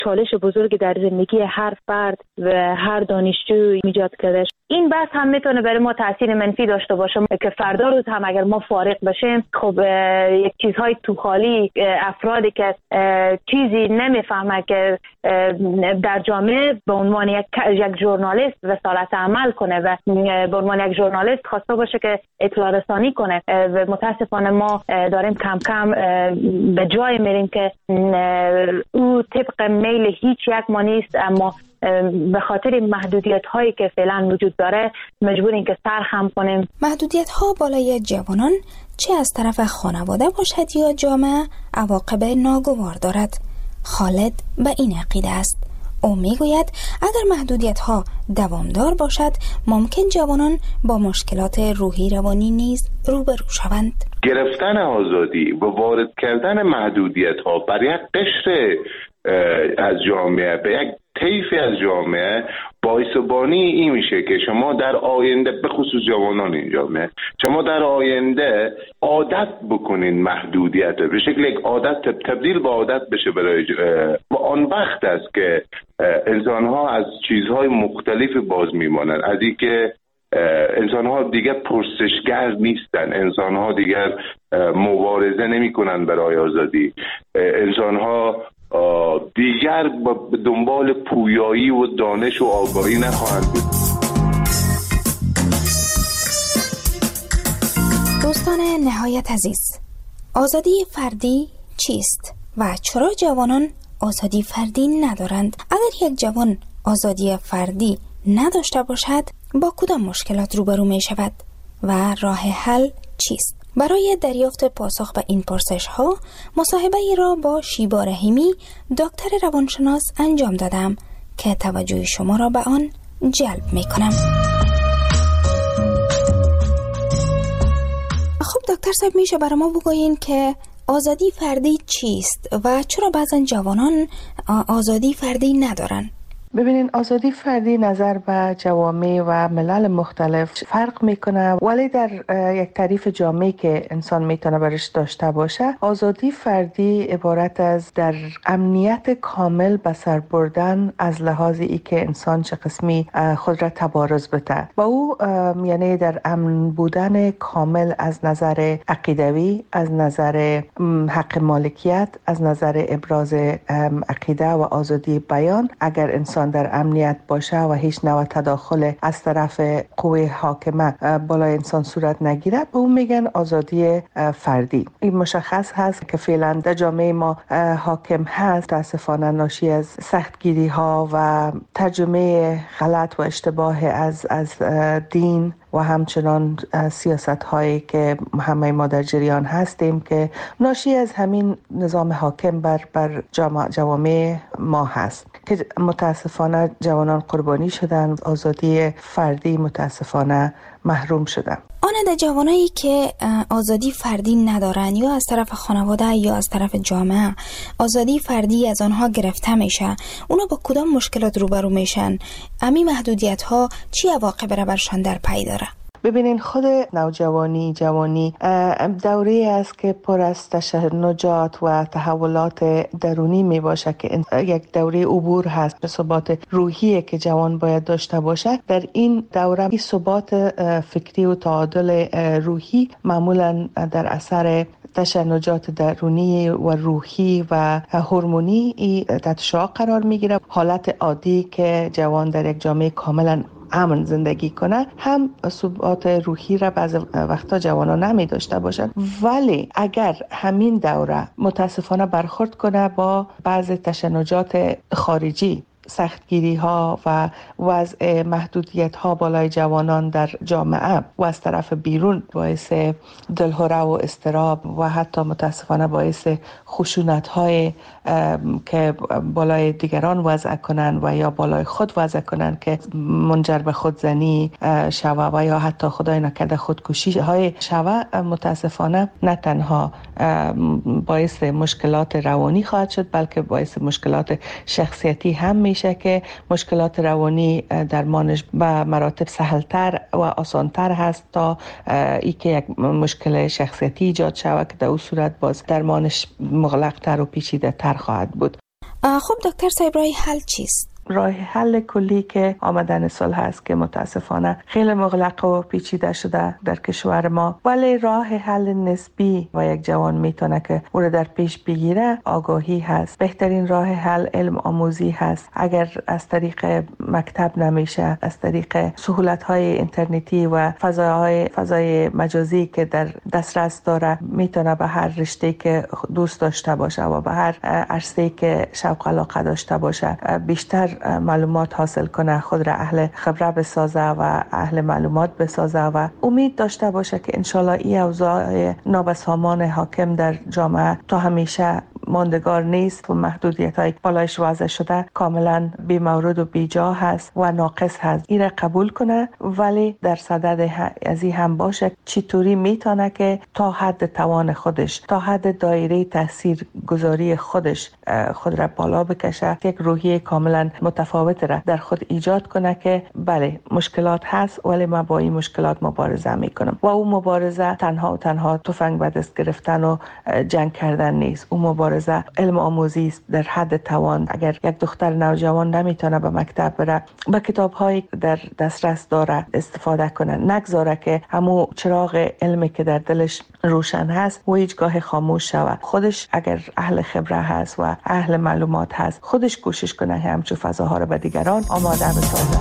چالش بزرگی در زندگی هر فرد و هر دانشجو ایجاد کرده. این بحث هم میتونه برای ما تاثیر منفی داشته باشه که فردا روز هم اگر ما فارغ بشیم، خب یک چیزهای تو خالی، افرادی که چیزی نمیفهمه که در جامعه به عنوان یک ژورنالیست رسالت عمل کنه و به عنوان یک ژورنالیست خواسته باشه که اطلاع رسانی کنه و متاسفانه ما داریم کم کم به جای میریم که او طبق میل هیچ یک ما نیست، اما به خاطر محدودیت هایی که فعلا وجود داره مجبوریم که سرخم کنیم. محدودیت ها بالای جوانان چه از طرف خانواده باشد یا جامعه عواقب ناگوار دارد. خالد به این عقیده است. او میگوید اگر محدودیت ها دوامدار باشد ممکن جوانان با مشکلات روحی روانی نیز روبرو شوند. گرفتن آزادی و وارد کردن محدودیت ها بر یک قشر از جامعه به یک طیفی از جامعه باعث بانی این میشه که شما در آینده، به خصوص جوانان این جامعه، شما در آینده عادت بکنین محدودیت به شکل یک عادت تبدیل به عادت بشه برای و آن وقت است که انسان ها از چیزهای مختلف باز میمانند، از این که انسان ها دیگر پرسشگر نیستن، انسان ها دیگر مبارزه نمی کنن برای آزادی، انسان ها دیگر به دنبال پویایی و دانش و آگاهی نخواهند بود. دوستان نهایت عزیز، آزادی فردی چیست و چرا جوانان آزادی فردی ندارند؟ اگر یک جوان آزادی فردی نداشته باشد با کدام مشکلات روبرو می شود و راه حل چیست؟ برای دریافت پاسخ به این پرسش ها مصاحبه ای را با شیبا رحیمی دکتر روانشناس انجام دادم که توجه شما را به آن جلب می کنم. خب دکتر صاحب، میشه برای ما بگویین که آزادی فردی چیست و چرا بعضا جوانان آزادی فردی ندارن؟ ببینین، آزادی فردی نظر به جوامع و ملل مختلف فرق میکنه، ولی در یک تعریف جامعی که انسان میتونه برش داشته باشه، آزادی فردی عبارت از در امنیت کامل به سر بردن از لحاظ ای که انسان چه قسمی خود را تبارز بده و او یعنی در امن بودن کامل از نظر عقیدوی، از نظر حق مالکیت، از نظر ابراز عقیده و آزادی بیان. اگر انسان در امنیت باشه و هیچ نوع تداخل از طرف قوه حاکمه بالای انسان صورت نگیره، به اون میگن آزادی فردی. این مشخص هست که فعلا در جامعه ما حاکم هست، متاسفانه ناشی از سختگیری ها و ترجمه غلط و اشتباه از دین و همچنان سیاست هایی که همه ما در جریان هستیم که ناشی از همین نظام حاکم بر جوامع ما هست که متاسفانه جوانان قربانی شدن، آزادی فردی متاسفانه محروم شدن. آن جوانایی که آزادی فردی ندارن یا از طرف خانواده یا از طرف جامعه آزادی فردی از آنها گرفته میشه، اونا با کدام مشکلات روبرو میشن؟ امی محدودیت ها چی عواقب را برشان در پی داره؟ ببینین، خود نوجوانی، جوانی دوره است که پر از تشنجات و تحولات درونی می باشه که یک دوره عبور هست به ثبات روحی که جوان باید داشته باشه. در این دوره ثبات فکری و تعادل روحی معمولا در اثر تشنجات درونی و روحی و هورمونی تحت شعاع قرار می گیره. حالت عادی که جوان در یک جامعه کاملا امن زندگی کنه هم ثبات روحی را بعض وقتا جوانان نمی داشته باشند، ولی اگر همین دوره متاسفانه برخورد کنه با بعض تشنجات خارجی، سختگیری ها و وضع محدودیت ها بالای جوانان در جامعه و از طرف بیرون باعث دلهره و اضطراب و حتی متاسفانه باعث خشونت های که بالای دیگران وضع کنن و یا بالای خود وضع کنن که منجر به خودزنی شوه و یا حتی خدای نکرده خودکشی های شوه، متاسفانه نه تنها باعث مشکلات روانی خواهد شد بلکه باعث مشکلات شخصیتی هم میشه که مشکلات روانی درمانش به مراتب سهلتر و آسانتر هست تا ای که یک مشکل شخصیتی ایجاد شود که در اون صورت باز درمانش مغلقتر و پیچیده تر خواهد بود. خب دکتر صاحب، راه حل چیست؟ راه حل کلی که آمدن صلح است که متاسفانه خیلی مغلق و پیچیده شده در کشور ما، ولی راه حل نسبی و یک جوان میتونه که او را در پیش بگیره آگاهی هست. بهترین راه حل علم آموزی هست. اگر از طریق مکتب نمیشه، از طریق سهولت‌های اینترنتی و فضای مجازی که در دسترس داره، میتونه به هر رشته که دوست داشته باشه و به هر عرصه‌ای که شوق علاقه داشته باشه بیشتر معلومات حاصل کنه، خود را اهل خبره بسازه و اهل معلومات بسازه و امید داشته باشه که انشالله این اوضاع نابسامان حاکم در جامعه تا همیشه ماندگار نیست و محدودیت‌های بالایش وضع شده کاملا بی مورد و بی جا هست و ناقص هست. این را قبول کنه، ولی در صدد از این هم باشه چطوری میتونه که تا حد توان خودش، تا حد دایره تاثیر گذاری خودش خود را بالا بکشه، یک روحیه کاملا متفاوت را در خود ایجاد کنه که بله مشکلات هست ولی من با این مشکلات مبارزه میکنم. و اون مبارزه تنها تفنگ به دست گرفتن و جنگ کردن نیست. اون مبارزه علم آموزی است در حد توان. اگر یک دختر نوجوان نمیتونه به مکتب بره، با کتاب‌هایی در دسترس داره استفاده کنه، نگذاره که همون چراغ علمی که در دلش روشن هست و هیچگاه خاموش شود. خودش اگر اهل خبره هست و اهل معلومات هست، خودش کوشش کنه همچون فضاها رو به دیگران آماده بسازه.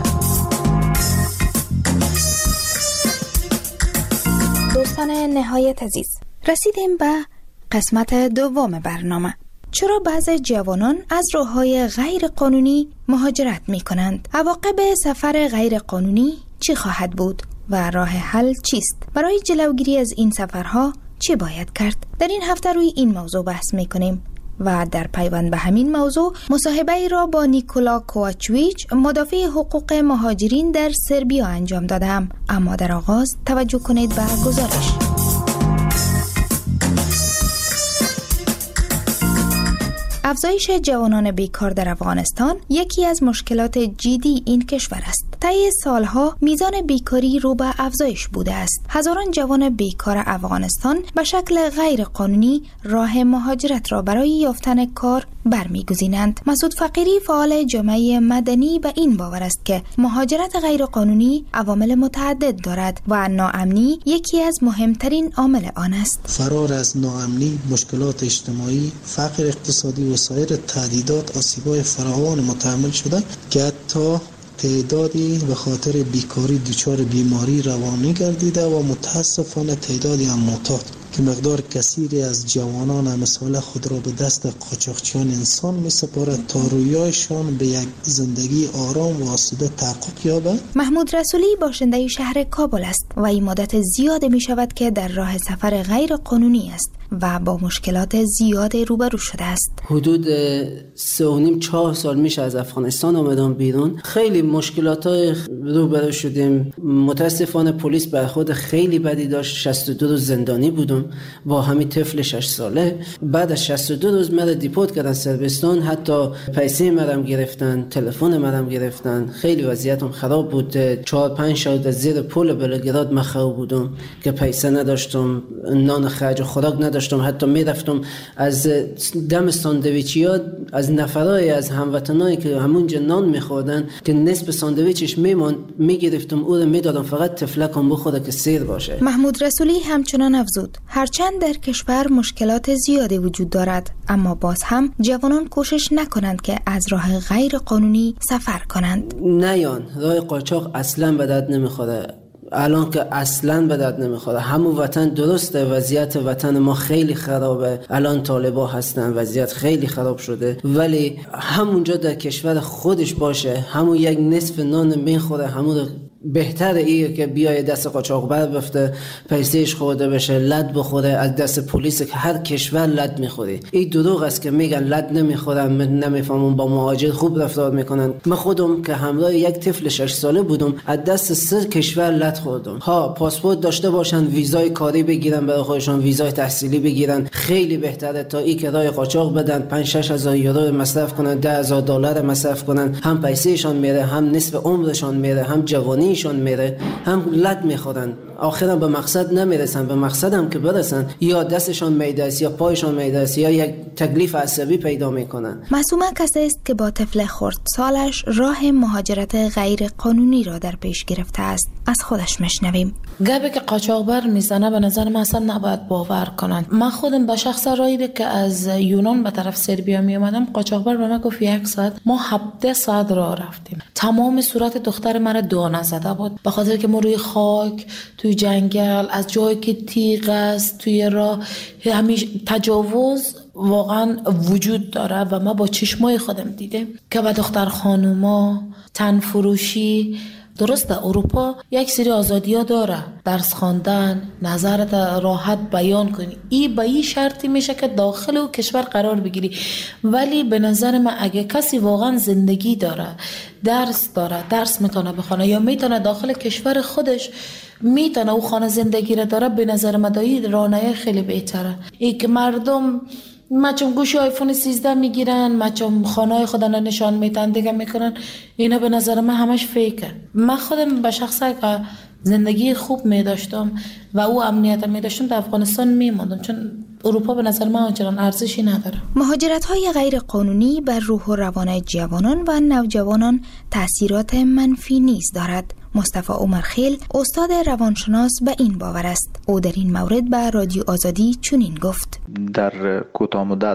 دوستان نهایت عزیز، رسیدیم به قسمت دوم برنامه. چرا بعضی جوانان از راه‌های غیر قانونی مهاجرت می کنند؟ عواقب سفر غیر قانونی چی خواهد بود و راه حل چیست؟ برای جلوگیری از این سفرها چی باید کرد؟ در این هفته روی این موضوع بحث می کنیم و در پیوند به همین موضوع مصاحبه ای را با نیکولا کوواچویچ، مدافع حقوق مهاجرین در سربیا انجام دادم. اما در آغاز توجه کنید به گزارش. افزایش جوانان بیکار در افغانستان یکی از مشکلات جدی این کشور است. طی سالها میزان بیکاری رو به افزایش بوده است. هزاران جوان بیکار افغانستان به شکل غیر قانونی راه مهاجرت را برای یافتن کار برمیگزینند. مسعود فقیری، فعال جامعه مدنی، به این باور است که مهاجرت غیر قانونی عوامل متعدد دارد و ناامنی یکی از مهمترین عامل آن است. فرار از ناامنی، مشکلات اجتماعی، فقر اقتصادی و سایر تهدیدات آسیب‌های فراوان متحمل شده که حتی تعدادی به خاطر بیکاری دچار بیماری روانی گردیده و متاسفانه تعدادی هم معتاد که مقدار کثیری از جوانان مثال خود را به دست قاچاقچیان انسان می سپارد تا رویایشان به یک زندگی آرام و آسوده تحقق یابد. محمود رسولی باشنده شهر کابل است و این مدت زیاد می شود که در راه سفر غیر قانونی است و با مشکلات زیاد روبرو شده است. حدود 3.5-4 سال میشه از افغانستان آمدم بیرون. خیلی مشکلات روبرو شدیم. متاسفانه پلیس برخورد خیلی بدی داشت. 62 روز زندانی بودم با همین طفل 6 ساله. بعد از 62 روز مرا دیپورت کردن سربستان. حتی پیسه مرا گرفتن، تلفن مرا گرفتن. خیلی وضعیتم خراب بود. 4-5 شب از زیر پل بلگراد مخاو بودم که پیسه نداشتم، نان خرج و خوراک نداشتم. حتی میرفتم از دم ساندویچیا از نفرای از هموطنایی که همونجا نان میخوردن که نصف ساندویچش میموند میگرفتم او رو میدادم فقط تفلکم بخوره که سیر باشه. محمود رسولی همچنان افزود هرچند در کشور مشکلات زیادی وجود دارد، اما باز هم جوانان کوشش نکنند که از راه غیر قانونی سفر کنند. نیان راه قاچاق اصلا به درد نمیخوره. الان که اصلا به درد نمیخوره. همون وطن درسته، وضعیت وطن ما خیلی خرابه. الان طالبا هستن، وضعیت خیلی خراب شده، ولی همونجا در کشور خودش باشه، همون یک نصف نان میخوره، همون بهتر ایه که بیای دست قاچاقبر بفته، پیسهش خورده بشه، لد بخوره از دست پلیس که هر کشور لد میخوری. این دروغ است که میگن لد نمیخورن، نمیفهمون با مهاجر خوب رفتار میکنن. من خودم که همراه یک طفل 6 ساله بودم از دست 3 کشور لد خوردم. ها پاسپورت داشته باشن، ویزای کاری بگیرن برای خودشون، ویزای تحصیلی بگیرن، خیلی بهتره تا این که راه قاچاق بدن 5-6 هزار یورو مصرف کنن، $10,000 مصرف کنن. هم پیسهشان میره، هم نصف عمرشان میره، هم جوانی بدنیشان میره، هم لط میخورن، آخرا به مقصد نمیرسن. به مقصد هم که برسن یا دستشان میده است یا پایشان میده است یا یک تکلیف عصبی پیدا میکنن. معصومه کسی است که با طفل خردسالش راه مهاجرت غیر قانونی را در پیش گرفته است. از خودش میشنویم. گپی که قاچاقبر میزنه به نظر من اصلا نباید باور کنن. من خودم به شخص رایی که از یونان به طرف سربیا می اومدم، قاچاقبر به من گفت 1 ساعت، ما 17 ساعت راه رفتیم. تمام صورت دختر من دانه زده بود به خاطر که ما روی خاک، توی جنگل، از جایی که تیغ است توی راه، همیشه تجاوز واقعا وجود داره و ما با چشمای خودم دیدم که به دختر خانوما تن فروشی. درسته اروپا یک سری آزادی ها داره، درس خواندن، نظرت راحت بیان کنی، این به این شرطی میشه که داخل او کشور قرار بگیری. ولی به نظر من اگه کسی واقعا زندگی داره، درس داره، درس میتونه بخونه یا میتونه داخل کشور خودش میتونه او خانه زندگی را داره، به نظر من دایی رانه خیلی بهتره. ای که مردم مچم گوشی آیفون 13 میگیرن، مچم خانه خودن نشان میدن دیگه میکنن، اینا به نظر من همش فیکه. من خودم به شخصه که زندگی خوب میداشتم و او امنیت میداشتم در افغانستان میماندم، چون اروپا به نظر من آنچنان ارزشی نداره. مهاجرت‌های غیر قانونی بر روح و روان جوانان و نوجوانان تأثیرات منفی نیز دارد. مصطفی عمرخیل استاد روانشناس به این باور است. او در این مورد به رادیو آزادی چنین گفت: در کوتاه مدت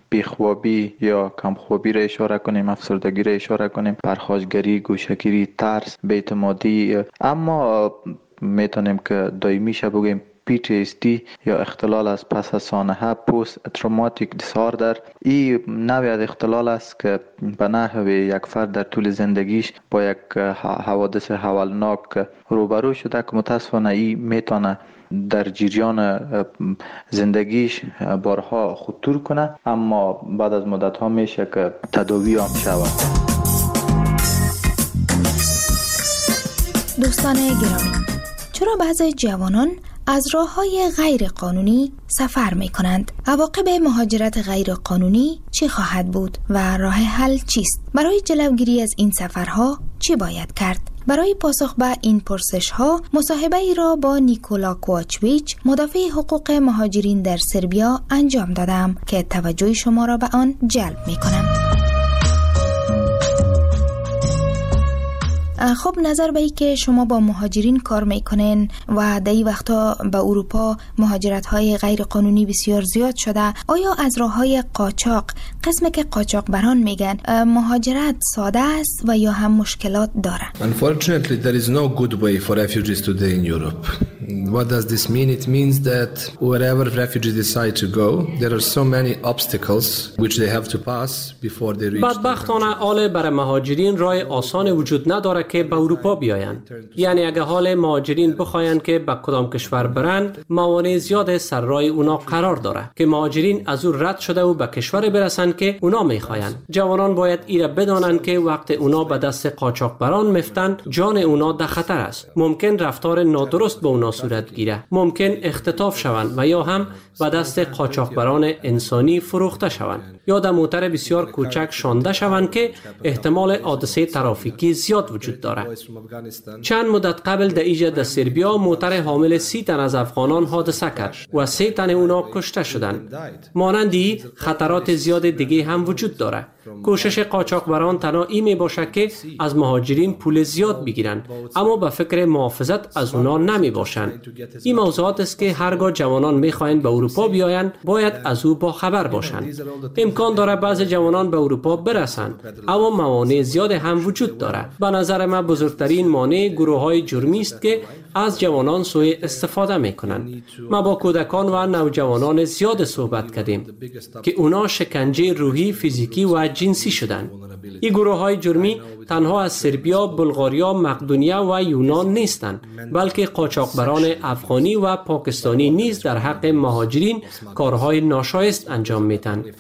بیخوابی یا کمخوابی را اشاره کنیم، افسردگی را اشاره کنیم، پرخاشگری، گوشه‌گیری، ترس، بی‌اعتمادی، اما میتونیم که دائمیش بگیم PTSD یا اختلال از پس از سانحه، پست تروماتیک دیساردر. این نوعی از اختلال است که به نحو یک فرد در طول زندگیش با یک حوادث هولناک روبرو شده که متاسفانه این میتونه در جریان زندگیش بارها خطور کنه، اما بعد از مدت ها میشه که تداوی هم شود. دوستان گرامی، چرا بعضی جوانان از راه‌های غیر قانونی سفر می‌کنند؟ عواقب مهاجرت غیر قانونی چی خواهد بود و راه حل چیست؟ برای جلوگیری از این سفرها چی باید کرد؟ برای پاسخ به این پرسش‌ها مصاحبه‌ای را با نیکولا کوواچویچ، مدافع حقوق مهاجرین در سربیا انجام دادم که توجه شما را به آن جلب می‌کنم. خب نظر به ای که شما با مهاجرین کار میکنین و در این وقتا به اروپا مهاجرت های غیر قانونی بسیار زیاد شده، آیا از راه های قاچاق، قسمی که قاچاقبران میگن، مهاجرت ساده است و یا هم مشکلات داره؟ Unfortunately, there is no good way for refugees today in Europe. What does this mean? It means that wherever refugees decide to go, there are so many obstacles which they have to pass before they reach. بدبختانه حال برای مهاجرین راه آسان وجود نداره که به اروپا بیایند. یعنی اگه حال مهاجرین بخواین که به کدام کشور برند، موانع زیاد سر راه اونا قرار داره که مهاجرین از او رد شده و به کشور برسن که اونا میخواین. جوانان باید ایره بدانن که وقت اونا به دست قاچاقبران مفتن، جان اونا در خطر است. ممکن رفتار نادرست به اونا صورت گیره، ممکن اختطاف شوند و یا هم به دست قاچاقبران انسانی فروخته شوند یا در موتر بسیار کوچک شانده شوند که احتمال حادثه ترافیکی زیاد وجود دارد. چند مدت قبل در ایجا در سربیا موتر حامل 30 تن از افغانان حادثه کرد و 3 تن اونا کشته شدند. مانندی خطرات زیاد دیگه هم وجود داره. کوشش قاچاقبران تنها این می باشه که از مهاجرین پول زیاد بگیرن، اما به فکر محافظت از اونا نمی باشن. این موضوعات است که هرگاه جوانان می خواهند به اروپا بیاین باید از او با خبر باشند. امکان داره بعضی جوانان به اروپا برسند، اما موانع زیاد هم وجود داره. به نظر من بزرگترین مانع گروه‌های جرمی است که از جوانان سوء استفاده میکنند. ما با کودکان و نوجوانان زیاد صحبت کردیم که اونا شکنجه روحی، فیزیکی و جنسی شدند. این گروه‌های جرمی تنها از سربیا، بلغاریا، مقدونیه و یونان نیستند، بلکه قاچاقبران افغانی و پاکستانی نیز در حق مهاجرین کارهای ناشایست انجام میدن.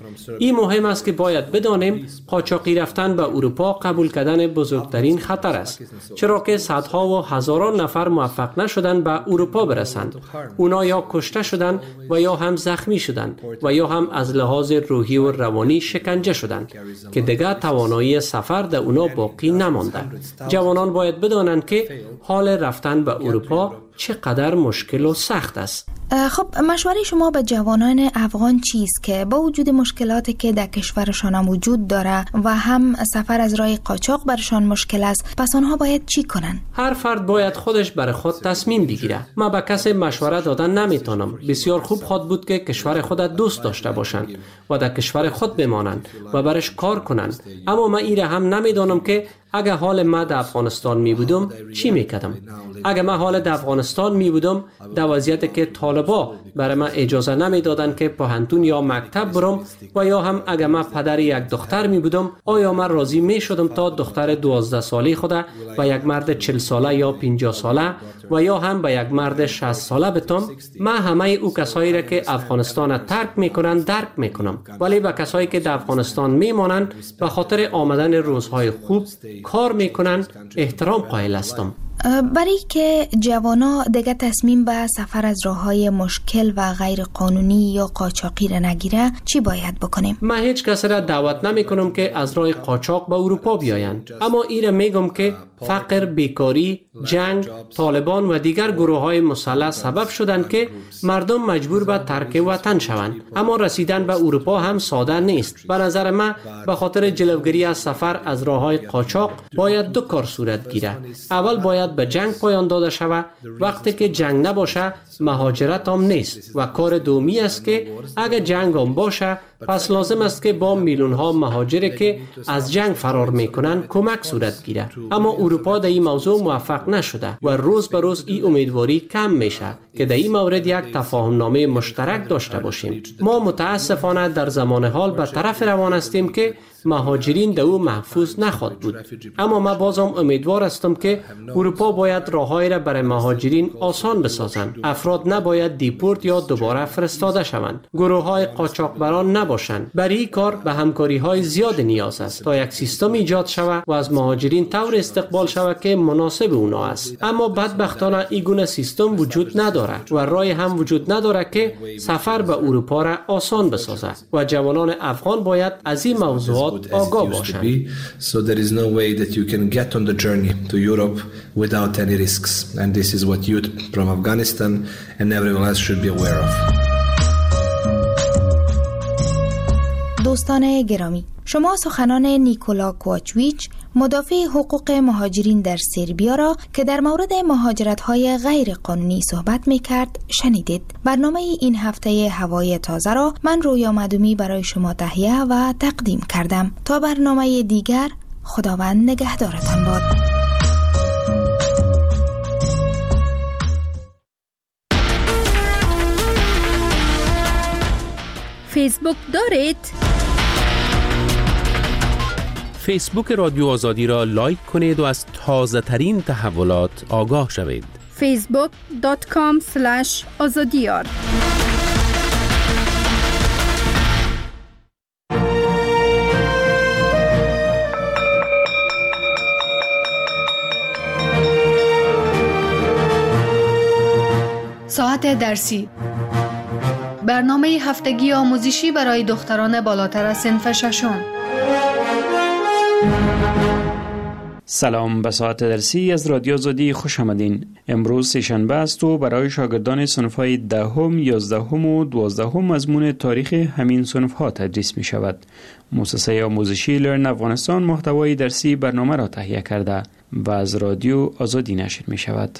این مهم است که باید بدانیم قاچاقی رفتن به اروپا قبول کردن بزرگترین خطر است، چرا که صدها و هزاران نفر موفق نشدند به اروپا برسند. اونا یا کشته شدند و یا هم زخمی شدند و یا هم از لحاظ روحی و روانی شکنجه شدند که دیگر توانایی سفر در اونا باقی نمانده. جوانان باید بدانند که حال رفتن به اروپا چقدر مشکل و سخت است. خب مشوره شما به جوانان افغان چیست که با وجود مشکلاتی که در کشورشان وجود داره و هم سفر از راه قاچاق برشان مشکل است، پس آنها باید چی کنن؟ هر فرد باید خودش برای خود تصمیم بگیره. من به کسی مشوره دادن نمیتونم. بسیار خوب خود بود که کشور خود دوست داشته باشند و در کشور خود بمانند و برش کار کنند. اما من ایره هم نمیدانم که اگه حال من در افغانستان می بودم چی میکردم. اگه من حال در افغانستان می بودم در وضعیتی که طالبا برای من اجازه نمیدادن که پانتون یا مکتب برم و یا هم اگه من پدر یک دختر می بودم، آیا من راضی می شدم تا دختر 12 ساله خود و یک مرد 40 ساله یا 50 ساله و یا هم به یک مرد 60 ساله بتم؟ من همه او کسایی را که افغانستان ترک میکنن درک میکنم، ولی به کسایی که در افغانستان میمانند به خاطر آمدن روزهای خوب کار میکنن احترام قائل هستم. برای که جوانا دیگه تصمیم به سفر از راههای مشکل و غیر قانونی یا قاچاقی را نگیره، چی باید بکنیم؟ من هیچ کس را دعوت نمی کنم که از راه قاچاق به اروپا بیایند، اما این را میگم که فقر، بیکاری، جنگ، طالبان و دیگر گروه های مسلح سبب شدند که مردم مجبور به ترک وطن شوند. اما رسیدن به اروپا هم ساده نیست. به نظر من به خاطر جلوگیری از سفر از راه های قاچاق باید دو کار صورت گیره. اول باید به جنگ پایان داده شود. وقتی که جنگ نباشه مهاجرت هم نیست و کار دومی است که اگر جنگ هم باشه پس لازم است که با میلیون ها مهاجری که از جنگ فرار میکنن کمک صورت گیره. اما اروپا در این موضوع موفق نشده و روز به روز این امیدواری کم میشه که در این مورد یک تفاهم نامه مشترک داشته باشیم. ما متاسفانه در زمان حال به طرف روان هستیم که مهاجرین در او محفوظ نخواهد بود. اما من بازم امیدوار هستم که اروپا باید راههایی را برای مهاجرین آسان بسازند. افراد نباید دیپورت یا دوباره فرستاده شوند. گروه های قاچاقبران نباشند. برای این کار به همکاری های زیاد نیاز است تا یک سیستم ایجاد شود و از مهاجرین طور استقبال شود که مناسب اونا است. اما بدبختانه این گونه سیستم وجود نداره و راه هم وجود نداره که سفر به اروپا را آسان بسازد و جوانان افغان باید از این موضوعات آگاه باشند. So there is no way that you can get on the journey to Europe without any risks, and this is what youth from Afghanistan and everyone else should be aware of. دوستان گرامی، شما سخنان نیکولا کوواچویچ، مدافع حقوق مهاجرین در سربیا را که در مورد مهاجرت‌های غیر قانونی صحبت می‌کرد شنیدید. برنامه این هفته هوای تازه را من رویا مدومی برای شما تهیه و تقدیم کردم. تا برنامه دیگر، خداوند نگهدارتان باد. فیسبوک دارید؟ فیسبوک رادیو آزادی را لایک کنید و از تازه ترین تحولات آگاه شوید. facebook.com/azadiyar ساعت درسی، برنامه هفتگی آموزشی برای دختران بالاتر از صنف ششم. سلام، به ساعت درسی از رادیو آزادی خوش آمدین. امروز سه‌شنبه است و برای شاگردان صنف‌های 10ام، 11ام و 12ام مضمون تاریخ همین صنف‌ها تدریس می شود. مؤسسه آموزشی لرن افغانستان محتوای درسی برنامه را تهیه کرده و از رادیو آزادی نشر می شود.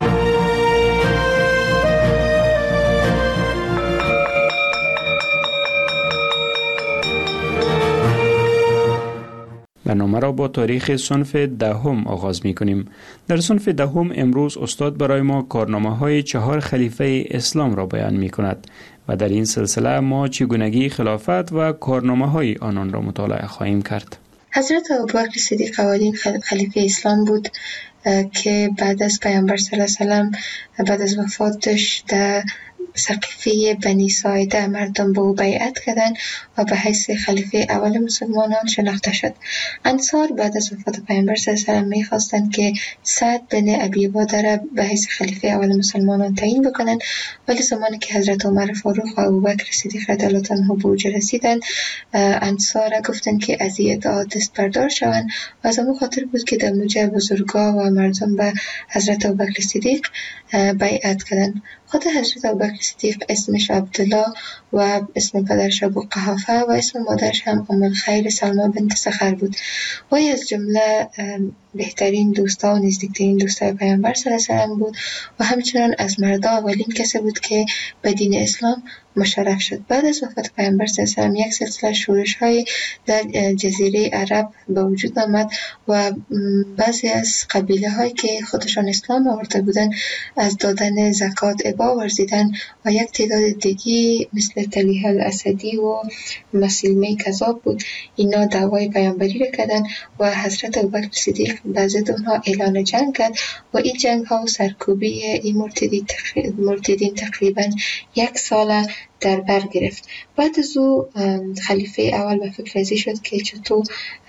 برنامه را با تاریخ صنف 10م آغاز می کنیم. در صنف 10م امروز استاد برای ما کارنامه های 4 خلیفه اسلام را بیان می کند و در این سلسله ما چگونگی خلافت و کارنامه های آنان را مطالعه خواهیم کرد. حضرت ابوبکر صدیق اولین خلیفه اسلام بود که بعد از پیامبر صلی الله علیه و سلم بعد از وفاتش در سقیفه بنی ساعده مردم به او بیعت کردند و به حیث خلیفه اول مسلمانان شناخته شد. انصار بعد از وفات پیامبر صلی الله علیه و آله می‌خواستند که سعد بن ابی عباده را به حیث خلیفه اول مسلمانان تعیین بکنند، ولی زمانی که حضرت عمر فاروق و ابوبکر صدیق رضی الله عنه به اوج رسیدند، انصار گفتند که از این ادعا دست بردار شوند و از همون خاطر بود که در موجه بزرگا و مردم به حضرت ابوبکر صدیق بیعت کردند. خود حضرت ابوبکر صدیق اسمش عبدالله و اسم پدرش ابو قحافه و اسم مادرش هم ام الخیر سلمى بنت سخر بود. وی از جمله بهترین دوستا و نزدیکترین دوستای پیامبر صلی الله علیه و آله بود و همچنان از مردا اولین کسی بود که به دین اسلام مشرف شد. بعد از وفات پیامبر صلی الله علیه و آله یک سلسله شورش‌های در جزیره عرب به وجود آمد و بعضی از قبیله هایی که خودشان اسلام آورده بودند از دادن زکات ابا ورزیدند و یک تعداد دیگی مثل طلیحه الاسدی و مسیلمه کذاب بود، اینا دعوای پیامبری را کردند و حضرت ابوبکر صدیق به ضد اونها اعلان جنگ کرد و این جنگ ها و سرکوبی این مرتدین تقریبا یک سال در بر گرفت. بعد از او خلیفه اول به فکر ازی شد که چطور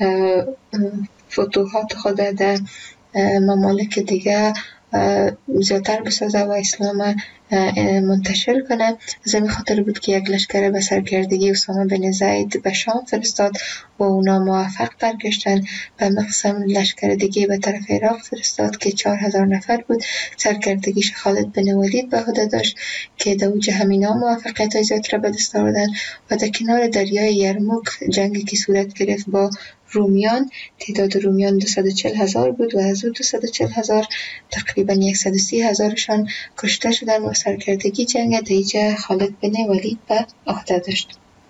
فتوحات خود در ممالک دیگه زیادتر بسازه و اسلام منتشر کنه. از این خاطر بود که یک لشکر به سرکردگی اسامه بن زید به شام فرستاد و اونا موفق برگشتن. به مقسم لشکر دیگه به طرف عراق فرستاد که 4000 نفر بود. سرکردگیش خالد بن ولید به عهده داشت که در اوج همینا موفقیت زیاد را به دست آوردن و در کنار دریای یرموک جنگی که صورت گرفت با رومیان، تعداد رومیان 240,000 بود و از او 240,000 تقریبا 130,000شان کشته شدند و سرکردگی جنگ دیجه خالد بن ولید به عهده داشت.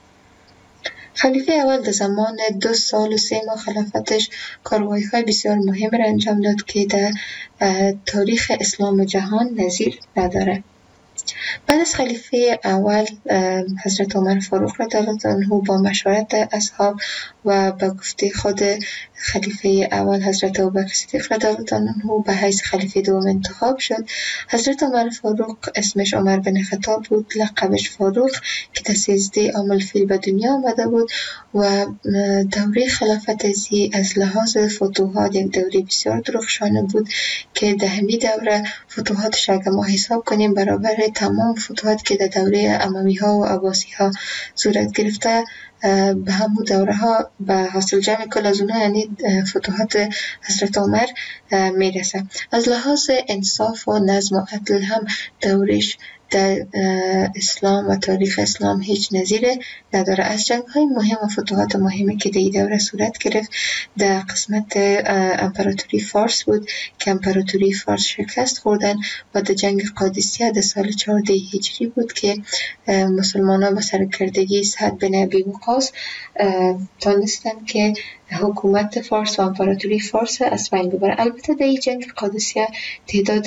خلیفه اول در زمان 2 سال و 3 ماه خلافتش کاروایی‌های بسیار مهم را انجام داد که در تاریخ اسلام و جهان نظیر نداره. بعد از خلیفه اول حضرت عمر فاروق رضی الله عنه با مشورت اصحاب و با گفته خود خلیفه اول حضرت ابوبکر صدیق رضی الله عنه به حیث خلیفه دوم انتخاب شد. حضرت عمر فاروق اسمش عمر بن خطاب بود، لقبش فاروق که در 13 عام الفیل به دنیا آمده بود و دوره خلافت از لحاظ فتوحات یک دوره بسیار درخشانه بود که در همین دوره فتوحاتش اگر ما حساب کنیم برابر تمام فتوحات که در دوره اموی ها و عباسی ها صورت گرفته به همون دوره ها به حاصل جمع کل از اونها یعنی فتوحات حضرت عمر میرسه. از لحاظ انصاف و نظم و عدل هم دورش در اسلام و تاریخ اسلام هیچ نظیره نداره. از جنگ های مهم و فتوحات مهمی که در دوره صورت گرفت در قسمت امپراتوری فارس بود که امپراتوری فارس شکست خوردن و در جنگ قادسیه در سال 14 هجری بود که مسلمانان با سرکردگی سعد بن ابی وقاص تانستن که حکومت فارس و امپراتوری فارس از بین ببره. البته در این جنگ قادسیه تعداد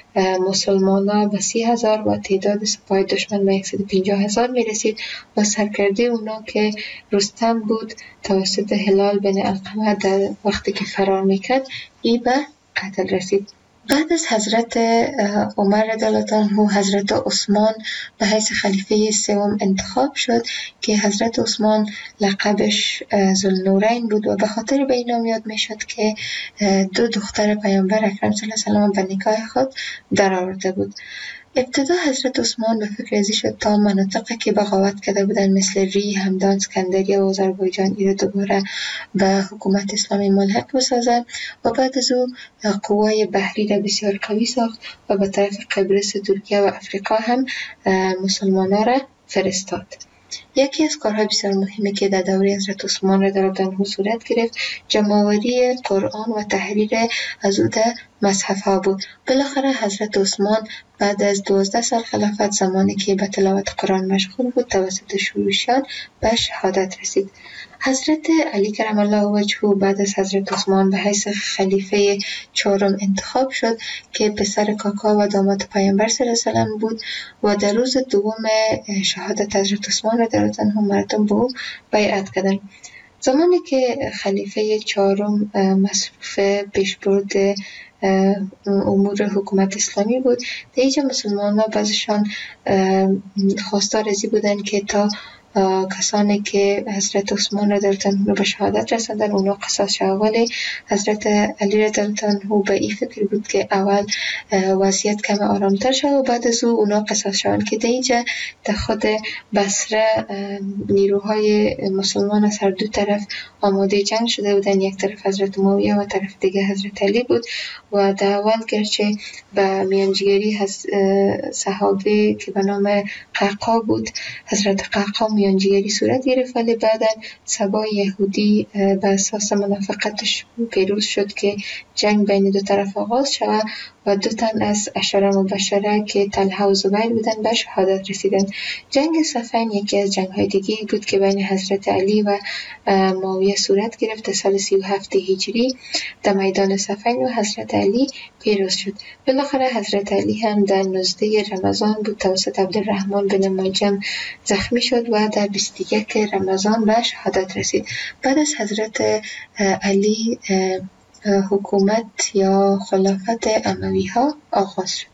مسلمانان به 30,000 و تعداد سپاه دشمن به 150,000 میرسید و سرکرده اونا که رستم بود توسط هلال بن علقمه در وقتی که فرار میکرد ای به قتل رسید. بعد از حضرت عمر رضی الله عنه حضرت عثمان به حیث خلیفه سوم انتخاب شد که حضرت عثمان لقبش ذوالنورین بود و به خاطر به این نام یاد میشد که 2 دختر پیامبر اکرم صلی الله علیه و آله به نکاح خود درآورده بود. ابتدا حضرت عثمان به فکر ازی شد تا مناطقی که بغاوت کرده بودن مثل ری، همدان، اسکندریه و آذربایجان ایرو دوباره به حکومت اسلامی ملحق بسازد و بعد از او قوای بحری را بسیار قوی ساخت و به طرف قبرس، ترکیه و افریقا هم مسلمانان را فرستاد. یکی از کارهای بسیار مهمی که در دوره حضرت عثمان رضی الله عنه صورت گرفت جمع‌آوری قرآن و تحریر از او در مصحف‌ها بود. بالاخره حضرت عثمان بعد از 12 سال خلافت زمانی که به تلاوت قرآن مشغول بود توسط شورشیان به شهادت رسید. حضرت علی کرم الله وجهه بعد از حضرت عثمان به حیث خلیفه 4 انتخاب شد که پسر کاکا و داماد پیامبر صلی الله علیه و آله بود و در روز دوم شهادت حضرت عثمان رضی الله عنه مردم به او بیعت کردند. زمانی که خلیفه چهارم مصروف پیشبرد امور حکومت اسلامی بود، در اینجا مسلمان ها بعضشان خواستار ازی بودن که تا کسانی که حضرت عثمان رضی الله عنه به شهادت رساندن اونا قصاص شود، ولی حضرت علی رضی الله عنه به این فکر بود که اول وضعیت کم آرامتر شد و بعد از اونا قصاص شوند، که در اینجا در خود بصره نیروهای مسلمان از هر دو طرف آماده جنگ شده بودن. یک طرف حضرت معاویه و طرف دیگه حضرت علی بود و در اول گرچه به میانجیگری صحابه که به نام قعقاع بود، حضرت قعقاع میانجیگری صورت گرفت، ولی بعدا سبای یهودی به اساس منافقتش پیروز شد که جنگ بین دو طرف آغاز شود و دو تن از عشره مبشره که طلحه و زبیر بودن به شهادت رسیدن. جنگ صفین یکی از جنگ‌های دیگه بود که بین حضرت علی و معاویه صورت گرفت. سال 37 هجری در میدان صفین و حضرت علی پیروز شد. بالاخره حضرت علی هم در 19 رمضان بود توسط عبدالرحمن بن ملجم زخمی شد و در 21 رمضان به شهادت رسید. بعد از حضرت علی حکومت یا خلافت اموی ها آغاز شد.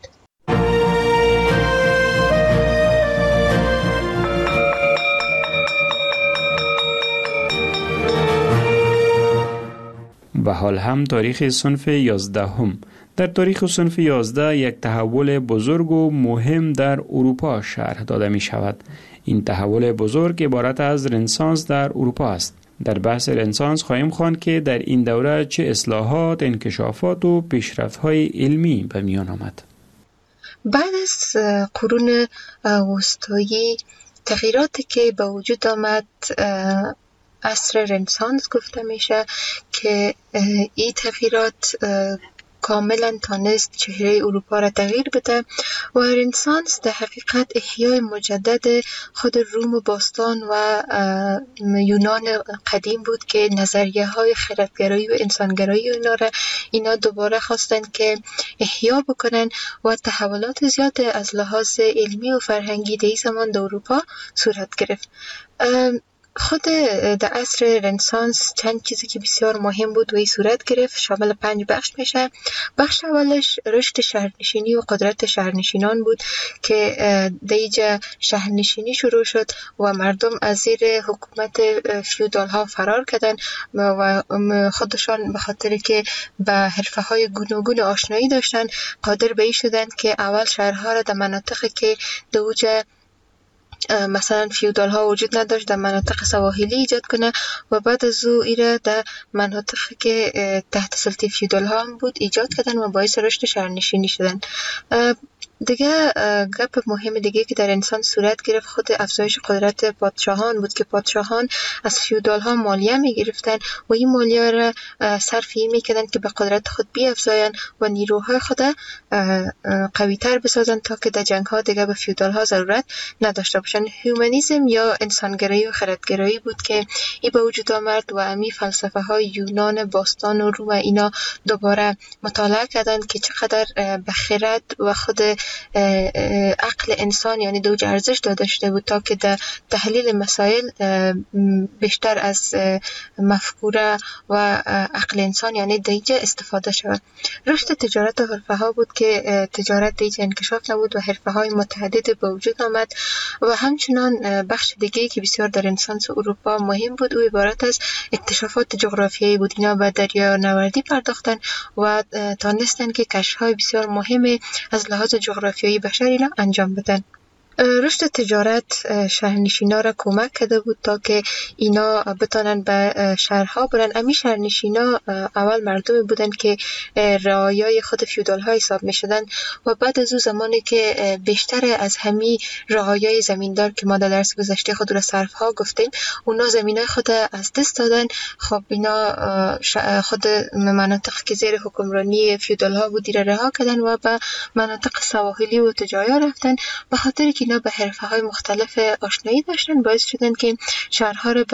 و حال هم تاریخ صنف 11 هم. در تاریخ صنف 11 یک تحول بزرگ و مهم در اروپا شرح داده می شود. این تحول بزرگ عبارت از رنسانس در اروپا است. در بحث رنسانس خواهیم خواند که در این دوره چه اصلاحات، انکشافات و پیشرفت‌های علمی به میان آمد. بعد از قرون وسطایی تغییراتی که به وجود آمد عصر رنسانس گفته میشه که این تغییرات کاملا تانست چهره اروپا را تغییر بده و رنسانس در حقیقت احیای مجدد خود روم باستان و یونان قدیم بود که نظریه های خردگرایی و انسانگرایی اینا دوباره خواستند که احیا بکنن و تحولات زیاد از لحاظ علمی و فرهنگی در این زمان در اروپا صورت گرفت. خود در عصر رنسانس چند چیزی که بسیار مهم بود و این صورت گرفت شامل 5 بخش میشه. بخش اولش رشد شهرنشینی و قدرت شهرنشینان بود که در اینجا شهرنشینی شروع شد و مردم از زیر حکومت فیودال ها فرار کردن و خودشان به خاطر که به حرفه های گوناگون آشنایی داشتن قادر به این شدن که اول شهرها را در مناطقی که در اوج مثلا فیودال ها وجود نداشت در مناطق سواحلی ایجاد کنه و بعد از او ایره در مناطقی که تحت سلطه فیودال ها هم بود ایجاد کردن و باعث رشد شهرنشینی شدن. دیگه گپ مهم دیگه که در انسان صورت گرفت خود افزایش قدرت پادشاهان بود که پادشاهان از فیودال ها مالیه می گرفتن و این مالیه را صرف این می کردن که به قدرت خود بیافزاین و نیروهای خود قوی تر بسازن تا که در جنگ ها دیگه به فیودال ها ضرورت نداشته باشن. هیومانیسم یا انسانگرایی و خردگرایی بود که ای به وجود آمد و امی فلسفه های یونان باستان و روم اینا دوباره مطالعه کردن که چقدر به خرد و خود عقل انسان یعنی دوج ارزش داده شده بود تا که در تحلیل مسائل بیشتر از مفکوره و عقل انسان یعنی دیجه استفاده شود. رشد تجارت و حرفه ها بود که تجارت دیجه انکشاف نبود و حرفه های متعدد به وجود آمد و همچنان بخش دیگه که بسیار در رنسانس اروپا مهم بود و عبارت از اکتشافات جغرافیایی بود. اینا به دریا نوردی پرداختن و تانستن که کشف‌های بسیار مهم از لحاظ جغرافیایی بشر اینا انجام بدن. رشد تجارت شهرنشینا را کمک کرده بود تا که اینا بتانن به شهرها برن. امی شهرنشینا اول مردمی بودن که رعایای خود فیودال ها حساب می شدن و بعد از او زمانی که بیشتر از همی رعایای زمیندار که ما در درس گذشته خود را صرف ها گفتیم اونا زمینای خود از دست دادن. خب اینا خود مناطق که زیر حکمرانی فیودال ها بود را رها کردن و به مناطق سواحلی و تجایا رفتن. به خاطر اینا به حرفه های مختلف آشنایی داشتن باعث شدن که شهرها را به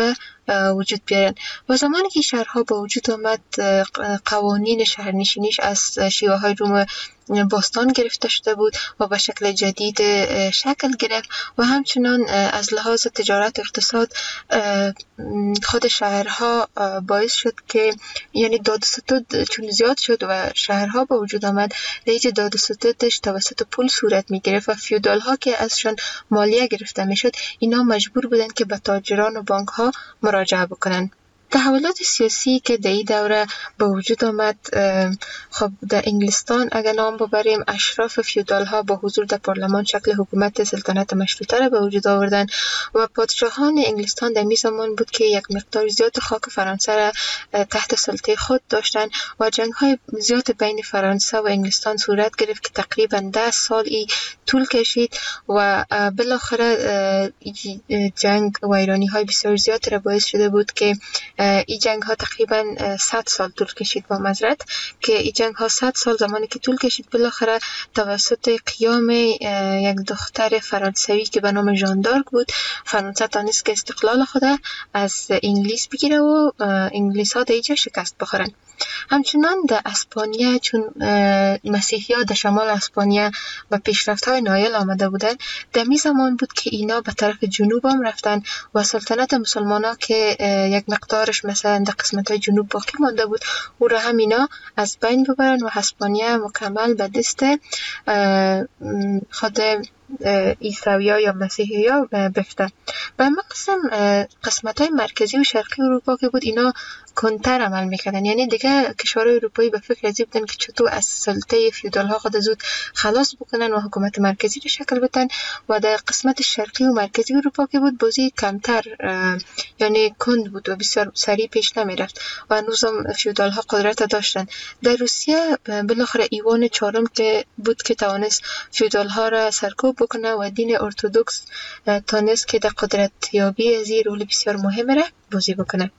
وجود بیارن. و زمانی که شهرها به وجود آمد قوانین شهرنشینیش از شیوه های روم باستان گرفته شده بود و به شکل جدید شکل گرفت و همچنان از لحاظ تجارت و اقتصاد خود شهرها باعث شد که یعنی داد و ستد چون زیاد شد و شهرها به وجود آمد، لیج داد و ستدش توسط پول صورت می گرفت و فیودال ها که ازشان مالیه گرفته می شد اینا مجبور بودن که به تاجران و بانک ها مراجعه بکنن. تحولات سیاسی که در این دوره به وجود آمد، خب در انگلستان اگر نام ببریم اشراف فیودال ها با حضور در پارلمان شکل حکومت سلطنت مشروطه را به وجود آوردن و پادشاهان انگلستان در می زمان بود که یک مقدار زیاد خاک فرانسه را تحت سلطه خود داشتن و جنگ های زیاد بین فرانسه و انگلستان صورت گرفت که تقریبا 10 سال طول کشید و بالاخره جنگ و ویرانی های بسیار زیاد را باعث شده بود که این جنگ ها تقریبا 100 سال طول کشید با معذرت که این جنگ ها 100 سال زمانی که طول کشید بالاخره توسط قیام یک دختر فرانسوی که به نام ژان دارک بود فرانسه تانست که استقلال خود از انگلیس بگیره و انگلیس ها در اینجا شکست بخورن. همچنان در اسپانیا چون مسیحی ها در شمال اسپانیا و پیشرفت های نایل آمده بودن در می زمان بود که اینا به طرف جنوب هم رفتن و سلطنت مسلمان ها که یک مقدارش مثلا در قسمت های جنوب باقی مانده بود او را هم اینا از بین ببرن و اسپانیا مکمل به دست خود عیسوی ها یا مسیحی ها بفته. و اما قسمت های مرکزی و شرقی اروپا که بود اینا کنتر عمل میکردن، یعنی دیگه کشورهای اروپایی به فکر ازی بودن که چطور از سلطه فیودال ها خود زود خلاص بکنن و حکومت مرکزی رو شکل بدن. و در قسمت شرقی و مرکزی اروپا که بود بازی کمتر یعنی کند بود و بسیار سریع پیش نمیرفت و هنوز هم فیودال ها قدرت داشتن. در روسیه بالاخره ایوان چهارم که بود که توانست فیودال ها را سرکوب بکنه و دین ارتدوکس تانست که در قدرت یابی از این رول بسیار مهم را بازی بکنه.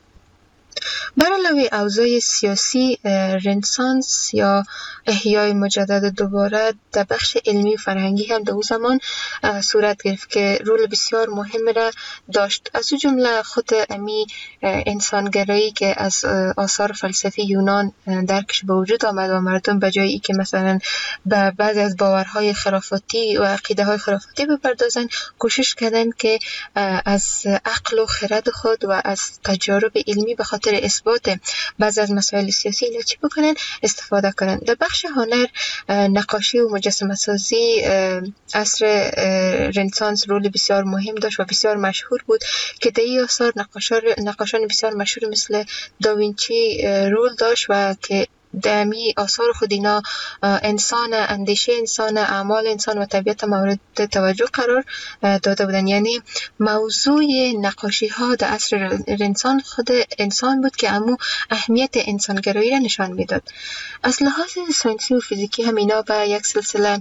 بر علاوه اوضاع سیاسی، رنسانس یا احیای مجدد دوباره در بخش علمی و فرهنگی هم در اون زمان صورت گرفت که رول بسیار مهم را داشت. از اون جمله خود امی انسانگرایی که از آثار فلسفی یونان درکش به وجود آمد و مردم به جای که مثلا به بعضی از باورهای خرافاتی و عقیده های خرافاتی بپردازن کوشش کردن که از عقل و خرد خود و از تجارب علمی به خاطر اثبات بعضی از مسائل سیاسی اینا چی بکنن استفاده کنن. در بخش هنر نقاشی و مجسمه سازی عصر رنسانس رول بسیار مهم داشت و بسیار مشهور بود که در این آثار نقاشان بسیار مشهور مثل داوینچی رول داشت و که دمی آثار خود اینا انسان، اندیشه انسان، اعمال انسان و طبیعت مورد توجه قرار داده بودن. یعنی موضوع نقاشی ها در عصر رنسانس خود انسان بود که امو اهمیت انسانگرایی را نشان میداد. از لحاظ ساینسی و فیزیکی هم اینا به یک سلسله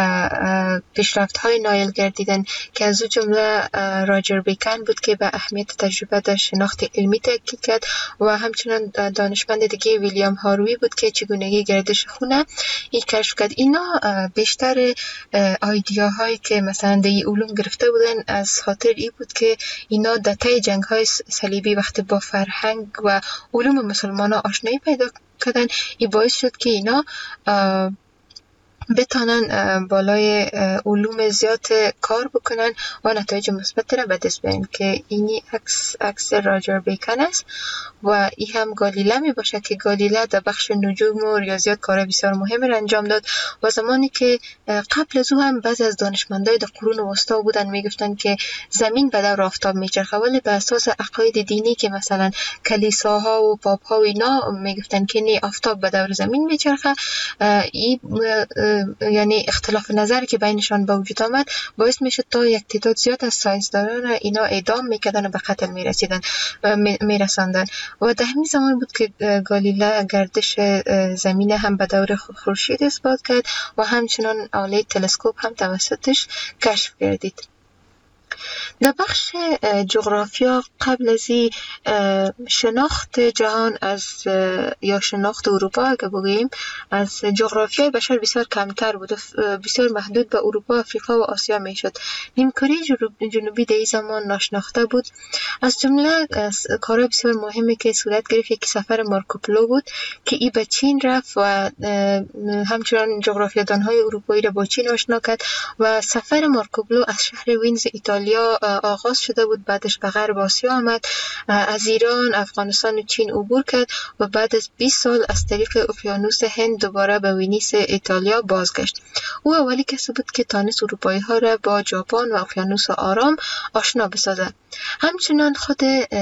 پیشرفت های نایل گردیدن که از او جمله راجر بیکن بود که به اهمیت تجربه در شناخت علمی تاکید کرد و همچنان دانشمند دیگه ویلیام هاروی بود که چگونگی گردش خونه این کشف کرد. اینا بیشتر ایدیاهایی که مثلا در علوم گرفته بودن از خاطر ای بود که اینا در طی جنگ های صلیبی وقتی با فرهنگ و علوم مسلمان ها آشنایی پیدا کردن این باعث شد که اینا بتانن بالای علوم زیاد کار بکنن و نتایج مثبت را به دست بیارن که اینی عکس راجر بیکن است و این هم گالیله می باشه که گالیله در بخش نجوم و ریاضیات کار بسیار مهم را انجام داد و زمانی که قبل از او هم بعضی از دانشمندای در قرون وسطا بودن میگفتن که زمین به دور آفتاب میچرخه، ولی به اساس عقاید دینی که مثلا کلیساها و پاپ‌ها و اینا میگفتن که نه آفتاب به دور زمین میچرخه. این یعنی اختلاف نظر که بینشان به وجود آمد باعث میشد تا یک تعداد زیاد از ساینسدانان اینا اعدام میکردن و به قتل میرساندن و در همین زمان بود که گالیله گردش زمین هم به دور خورشید اثبات کرد و همچنان آله تلسکوپ هم توسطش کشف گردید. در بخش جغرافیا قبل از شناخت جهان از یا شناخت اروپا اگه بگوییم از جغرافیای بشر بسیار کمتر بود، بسیار محدود به اروپا، آفریقا و آسیا میشد. نیمکره جنوبی در این زمان ناشناخته بود. از جمله کارهای بسیار مهمی که صورت گرفت یکی سفر مارکوپولو بود که ای به چین رفت و همچنان جغرافیادانهای اروپایی را با چین آشنا کرد و سفر مارکوپولو از شهر وینز ایتالیا آغاز شده بود، بعدش به غرب آسیا آمد، از ایران، افغانستان و چین عبور کرد و بعد از 20 سال از طریق اقیانوس هند دوباره به ونیز ایتالیا بازگشت. او اولی کسی بود که تانست اروپایی ها را با ژاپن و اقیانوس آرام آشنا بسازد. همچنان خود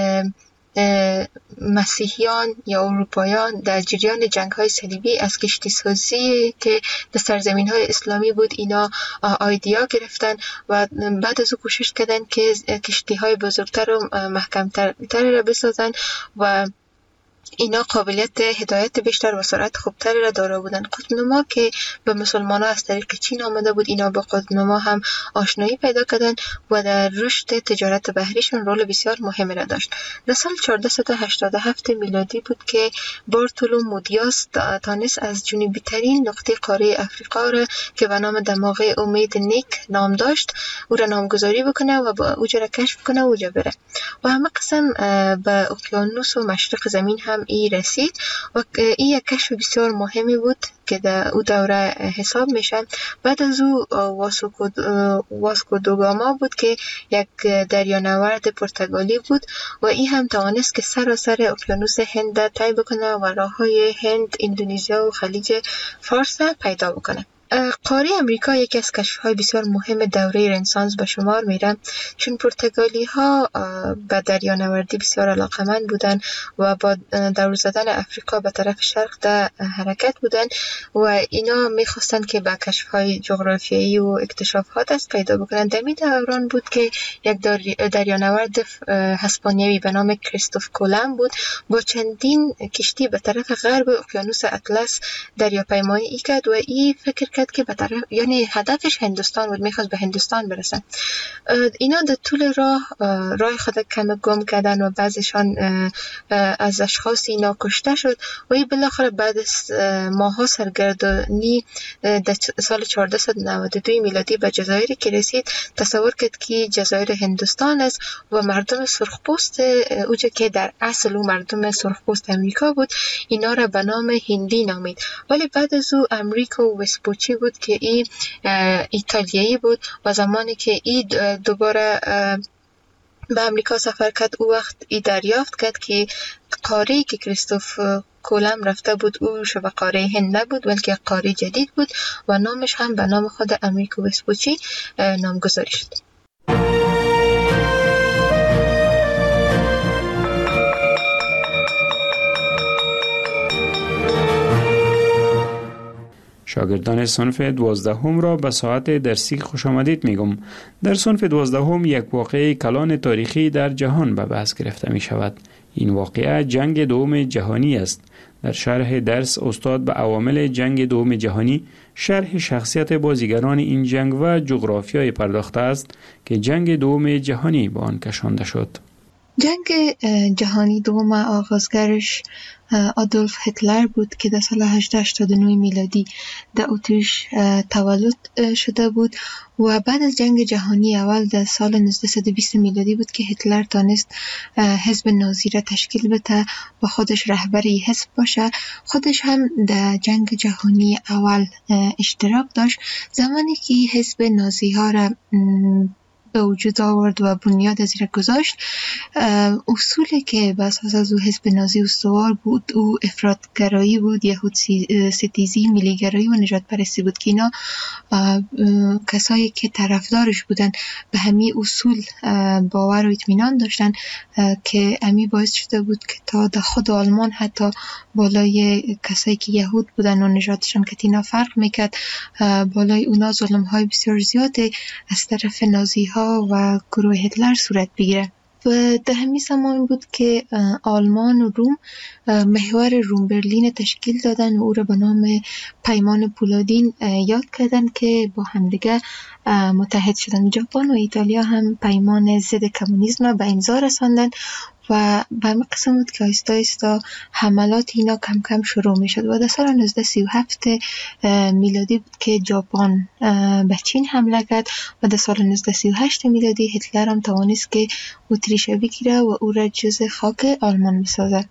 مسیحیان یا اروپاییان در جریان جنگ‌های صلیبی از کشتی سازی که در سرزمین‌های اسلامی بود اینا ایده گرفتن و بعد از او کوشش کردن که کشتی‌های بزرگتر و محکم‌تر را بسازن و اینا قابلیت هدایت بیشتر و سرعت خوبتر را داره بودن. قطب‌نما که به مسلمان‌ها از طریق چین آمده بود، اینا با قطب‌نما هم آشنایی پیدا کردن و در رشد تجارت بحریشون رول بسیار مهمی را داشت. در سال 1487 میلادی بود که بارتولومو دیاز تانست از جنوبی ترین نقطه قاره افریقا را که به نام دماغه امید نیک نام داشت او را نامگذاری بکنه و با اوجا را کشف کنه و اوجا بره و همه قسم به اقیانوس و مشرق زمین هم ای رسید و این یک کشف بسیار مهمی بود که در او دوره حساب میشه. بعد از او واسکو دوگاما بود که یک دریانورد پرتغالی بود و این هم توانست که سراسر اقیانوس هند طی بکنه و راههای هند، اندونزیا و خلیج فارس پیدا بکنه. قاره امریکا یکی از کشف‌های بسیار مهم دوره رنسانس به شمار میره، چون پرتغالی‌ها به دریانوردی بسیار علاقه‌مند بودند و با دور زدن افریقا به طرف شرق در حرکت بودند و اینا می‌خواستن که به کشف‌های جغرافیایی و اکتشافات دست پیدا بکنن. در این دوران بود که یک دریانورد اسپانیایی به نام کریستوف کولوم بود با چندین کشتی به طرف غرب اقیانوس اطلس دریاپیمایی کرد و این فکر کرد که به طرف یعنی هدفش هندوستان بود، میخواست به هندوستان برسن. اینا در طول راه خود کم گم کردن و بعضشان از اشخاص اینا کشته شد و این بالاخره بعد از ماها سرگردانی در سال 1492 میلادی به جزایری که رسید تصور کرد که جزایر هندوستان است و مردم سرخپوست اوجه که در اصل او مردم سرخپوست امریکا بود اینا را به نام هندی نامید. ولی بعد از او امریکو وسپوچی بود که این ایتالیایی بود و زمانی که این دوباره به امریکا سفر کرد او وقت ای دریافت کرد که قاره‌ای که کریستوف کولوم رفته بود او شبه قاره هند نبود بلکه قاره جدید بود و نامش هم به نام خود امریکو وسپوچی نامگذاری شد. شاگردان صنف 12 را به ساعت درسی خوش آمدید میگم. در صنف 12 یک واقعه کلان تاریخی در جهان به بحث گرفته می شود. این واقعه جنگ دوم جهانی است. در شرح درس استاد به عوامل جنگ دوم جهانی، شرح شخصیت بازیگران این جنگ و جغرافیای پرداخته است که جنگ دوم جهانی به آن کشانده شد. جنگ جهانی دوم آغازگرش آدولف هیتلر بود که در سال 1889 میلادی در اتریش تولد شده بود و بعد از جنگ جهانی اول در سال 1920 میلادی بود که هیتلر تانست حزب نازی را تشکیل بده و خودش رهبری حزب باشه. خودش هم در جنگ جهانی اول اشتراک داشت. زمانی که حزب نازی ها را به وجود آورد و بنیاد از را گذاشت، اصولی که به اساس از او حزب نازی استوار بود او افراط‌گرایی بود، یهود ستیزی، ملی‌گرایی و نجات پرستی بود که اینا کسایی که طرفدارش بودن به همین اصول باور و اطمینان داشتن که امی باعث شده بود که تا در خود آلمان حتی بالای کسایی که یهود بودن و نژادشان که اینا فرق میکرد بالای اونا ظلم‌های بسیار زیاده از طرف نازی ها و گروه هیتلر صورت بگیره. در همین زمان بود که آلمان و روم محور روم برلین تشکیل دادن و او را به نام پیمان پولادین یاد کردن که با همدیگه متحد شدن. ژاپن و ایتالیا هم پیمان ضد کمونیسم را به امضا رساندن و به همین قسم بود که آیستا آیستا حملات اینا کم کم شروع می شد و در سال 1937 میلادی بود که ژاپن به چین حمله کرد و در سال 1938 میلادی هیتلر هم توانست که اتریش بگیره و او را جزء خاک آلمان بسازد.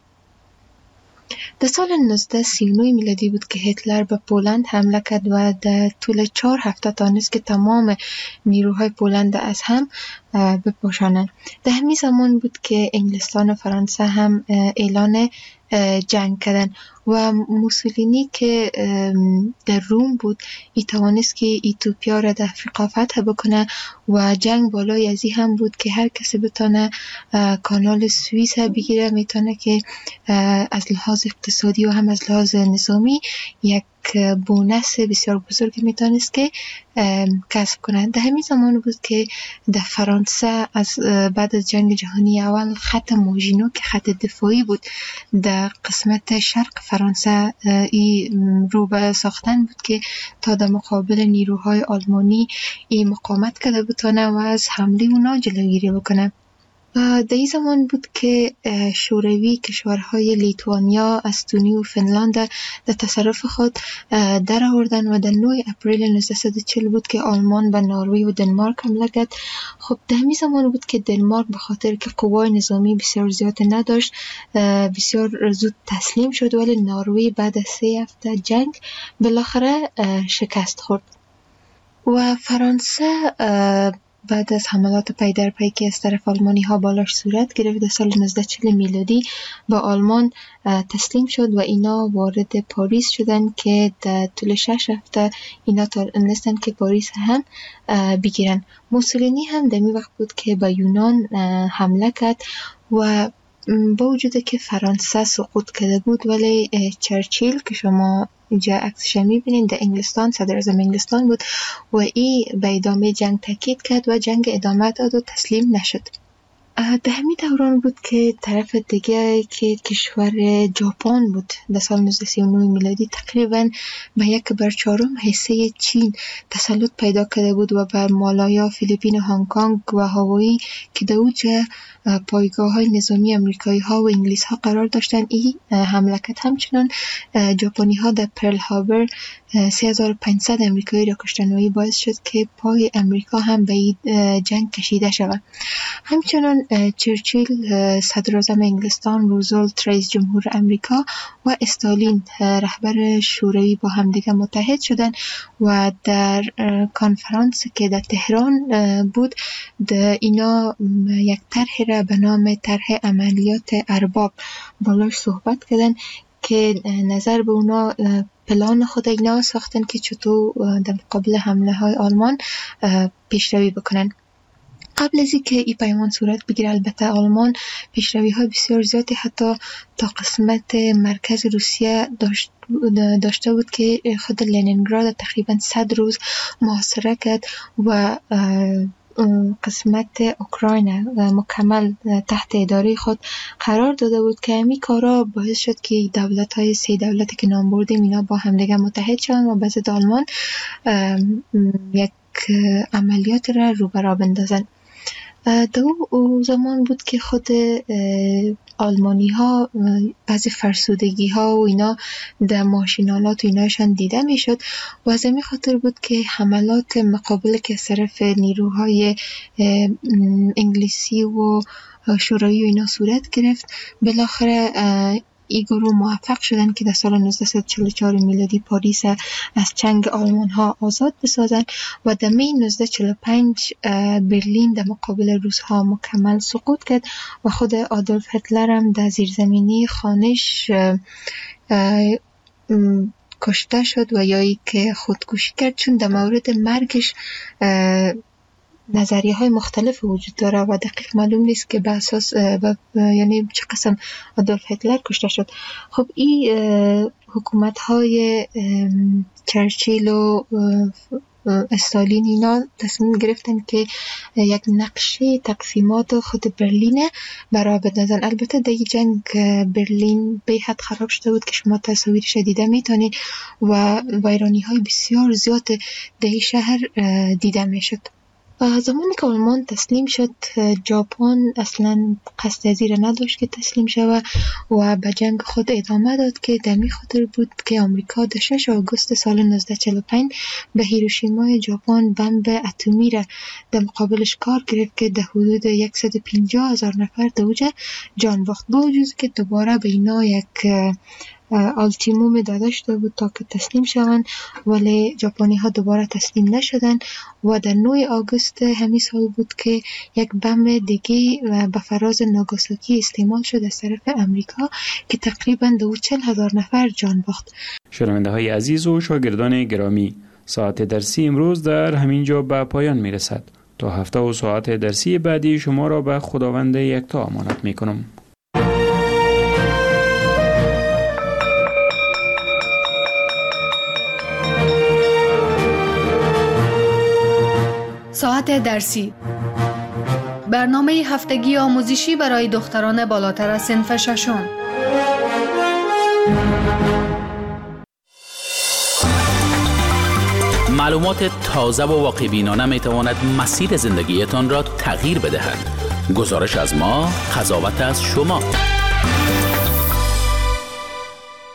در سال 1939 میلادی بود که هیتلر به پولند حمله کرد و در طول 4 هفته توانست که تمام نیروهای پولند از هم بپاشانند. در همین زمان بود که انگلستان و فرانسه هم اعلان جنگ کردن و موسولینی که در روم بود توانست که ایتوپیا را در افریقا فتح بکنه و جنگ بالای ازی هم بود که هر کسی بتونه کانال سوئیس بگیره، میتونه که از لحاظ اقتصادی و هم از لحاظ نظامی یک بونس بسیار بزرگی میتونست که کسب کنند. در همین زمان بود که در فرانسه از بعد از جنگ جهانی اول خط موژینو که خط دفاعی بود در قسمت شرق فرانسه رو به ساختن بود که تا در مقابل نیروهای آلمانی مقاومت کرده بتونه و از حمله اونا جلوگیری بکنه. در این زمان بود که شوروی کشورهای لیتوانیا، استونی و فنلاند در تصرف خود در آوردن و در 9 اپریل 1940 بود که آلمان به نروژ و دنمارک حمله کرد. خب در همین زمان بود که دنمارک به خاطر که قوای نظامی بسیار زیاد نداشت بسیار زود تسلیم شد، ولی نروژ بعد از 3 هفته جنگ بالاخره شکست خورد و فرانسه بعد از حملات پی در پی که از طرف آلمانی ها بالاش صورت گرفت در سال 1940 میلادی با آلمان تسلیم شد و اینا وارد پاریس شدن که در طول 6 هفته اینا تونستن که پاریس هم بگیرن. موسولینی هم در این وقت بود که به یونان حمله کرد و با وجود که فرانسه سقوط کرده بود ولی چرچیل که شما اینجا عکسش میبینید در انگلستان، صدر اعظم انگلستان بود و این به ادامه جنگ تاکید کرد و جنگ ادامه داد و تسلیم نشد. در همین دوران بود که طرف دیگه که کشور ژاپن بود در سال 1939 میلادی تقریبا به 1/4 حصه چین تسلط پیدا کرده بود و بر مالایا، فیلیپین، هنگ کنگ و هاوایی که در اوج پایگاه های نظامی امریکایی ها و انگلیس ها قرار داشتن این حمله کرد. همچنان ژاپنی ها در پرل هاربر 3500 امریکایی را کشتن و این باعث شد که پای امریکا هم به جنگ کشیده شود. همچنان چرچیل صدر اعظم انگلستان، روزولت رئیس جمهور امریکا و استالین رهبر شوروی با همدیگه متحد شدن و در کنفرانس که در تهران بود اینا یک طرح را به نام طرح عملیات ارباب بالاش صحبت کردن که نظر به اونا پلان خود اینا ساختن که چطور در مقابل حمله های آلمان پیشروی بکنن. قبل از اینکه این پیمان صورت بگیره البته آلمان پیشروی های بسیار زیادی حتی تا قسمت مرکز روسیه داشته بود که خود لنینگراد تقریبا 100 روز محاصره کرد و قسمت اوکراین مکمل تحت اداره خود قرار داده بود که همین کارا باعث شد که دولت‌های 3 دولتی که نام بردیم اینا با همدیگه متحد شدن و بعد آلمان یک عملیات را رو برا بندازن. در اون زمان بود که خود آلمانی ها بعضی فرسودگی ها و اینا در ماشینالات و ایناشان دیده می شد و از این خاطر بود که حملات مقابل که صرف نیروهای انگلیسی و شوروی و اینا صورت گرفت. بالاخره این گروه موفق شدن که در سال 1944 میلادی پاریس از چنگ آلمان ها آزاد بسازن و در می 1945 برلین در مقابل روس ها مکمل سقوط کرد و خود آدولف هیتلر هم در زیرزمینی خانش کشته شد و یایی که خودکشی کرد، چون در مورد مرگش نظریه های مختلف وجود داره و دقیق معلوم نیست که به اساس یعنی چه قسم آدولف هیتلر کشته شد. خب این حکومت های چرچیل و استالین اینا تصمیم گرفتن که یک نقشه تقسیمات خود برلین برای بدازن. البته در جنگ برلین به حد خراب شده بود که شما تصاویرش دیده میتونید و ویرانی های بسیار زیاد در شهر دیده میشد. زمانی که آلمان تسلیم شد، ژاپن اصلا قصد از این نداشت که تسلیم شود و به جنگ خود ادامه داد که دمی خاطر بود که آمریکا در 6 آگوست سال 1945 به هیروشیما ژاپن بمب اتمی را در مقابلش کار گرفت که در حدود 150,000 نفر در اوجه جان باخت. با وجود که دوباره به اینا یک التیموم داده شده بود تا که تسلیم شوند، ولی ژاپنی ها دوباره تسلیم نشدن و در 9 آگوست همین سال بود که یک بمب دیگه به فراز ناگاساکی استعمال شد از طرف امریکا که تقریبا 40,000 نفر جان باخت. شنونده های عزیز و شاگردان گرامی، ساعت درسی امروز در همین جا به پایان می رسد. تا هفته و ساعت درسی بعدی شما را به خداوند یکتا امانت می کنم. ساعت درسی، برنامه هفتگی آموزشی برای دختران بالاتر از صنف ششم. معلومات تازه و واقع‌بینانه میتواند مسیر زندگیتان را تغییر بدهد. گزارش از ما، قضاوت از شما.